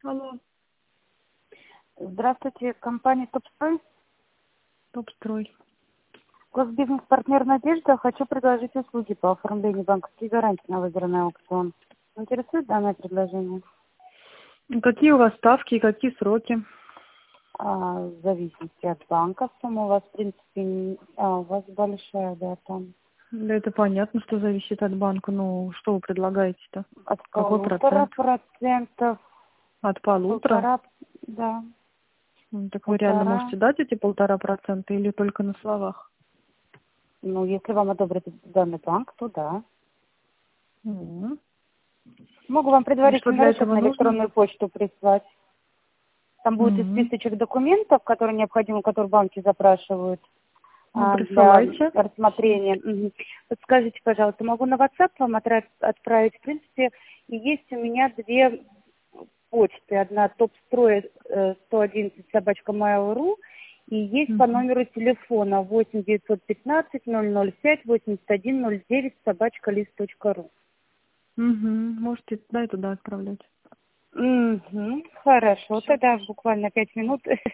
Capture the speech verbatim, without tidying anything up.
Алло, Здравствуйте, компания «Топстрой». Топ-строй. Госбизнес-партнер «Надежда». Хочу предложить услуги по оформлению банковских гарантий на выигранный аукцион. Интересует данное предложение? Ну, какие у вас ставки и какие сроки? А, в зависимости от банка сумма у вас, в принципе, не- а, у вас большая, да, там Да это понятно, что зависит от банка. Ну, что вы предлагаете-то? от Какой полутора процент? процентов, От полутора? полтора, да, Ну, так вы реально полтора. можете дать эти полтора процента или только на словах? Ну, если вам одобрит данный банк, то да. М. Могу вам И что предварительный для расчет этого на нужно? электронную почту прислать. Там будет и М. списочек документов, которые необходимы, которые банки запрашивают Ну, а, для присылайте. рассмотрения. Мгм. Подскажите, пожалуйста, могу на WhatsApp вам отра- отправить? В принципе, и есть у меня две почты. Одна топстрой э, сто одиннадцать собачка mail.ru и есть по Мгм. номеру телефона восемь девятьсот пятнадцать ноль ноль пять восемьдесят один ноль девять собачка лист точка ру. Мгм. Можете туда и туда отправлять. Мгм. Хорошо, Все. тогда буквально пять минут